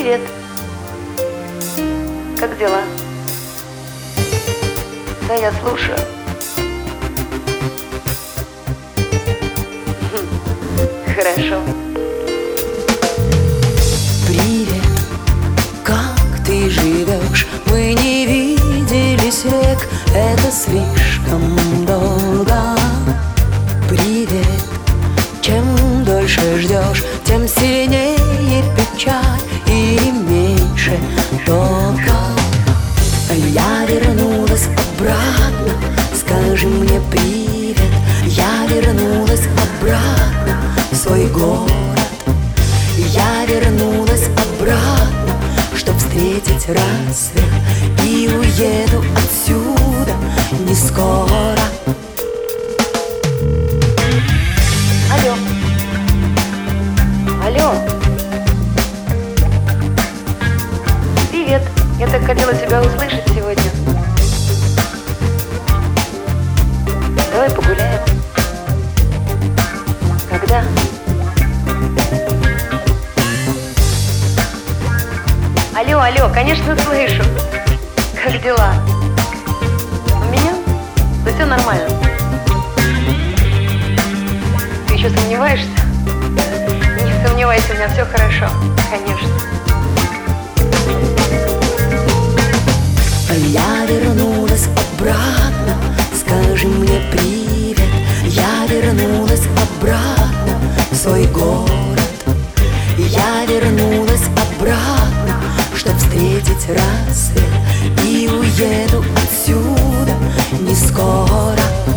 Привет. Как дела? Да, я слушаю. Хорошо. Привет, как ты живешь? Мы не виделись век, это слишком долго. Привет, чем дольше ждешь, тем сильнее печаль и меньше тока. Я вернулась обратно, скажи мне привет. Я вернулась обратно в свой город. Я вернулась обратно, чтоб встретить рассвет, и уеду отсюда не скоро. Алло. Алло. Привет. Я так хотела тебя услышать сегодня. Давай погуляем. Когда? Алло, алло, конечно, слышу. Как дела? У меня? Да все нормально. Ты еще сомневаешься? Не сомневайся, у меня все хорошо. Конечно. Я вернулась обратно, скажи мне привет. Я вернулась обратно в свой город. Я вернулась обратно, чтоб встретить рассвет, и уеду отсюда не скоро.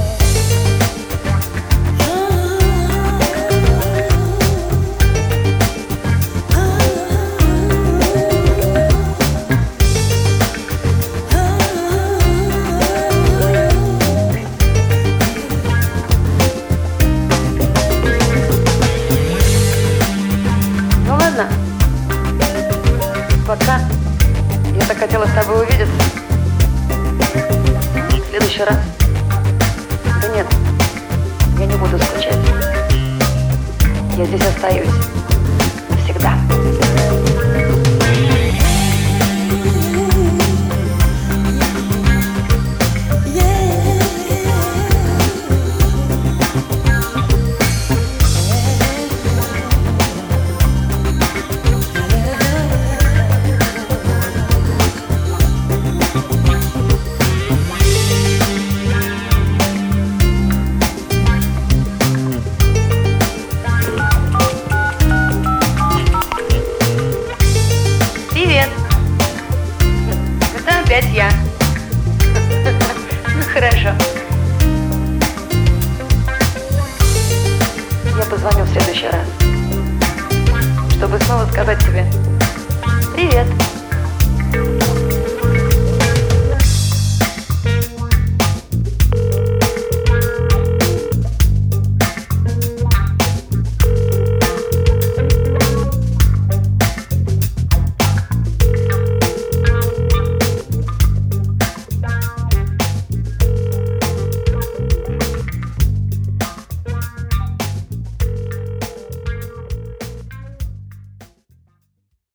Ну ладно. Пока. Я так хотела с тобой увидеться. В следующий раз. Да нет, я не буду скучать. Я здесь остаюсь. Навсегда. Привет. Это опять я. Ну хорошо.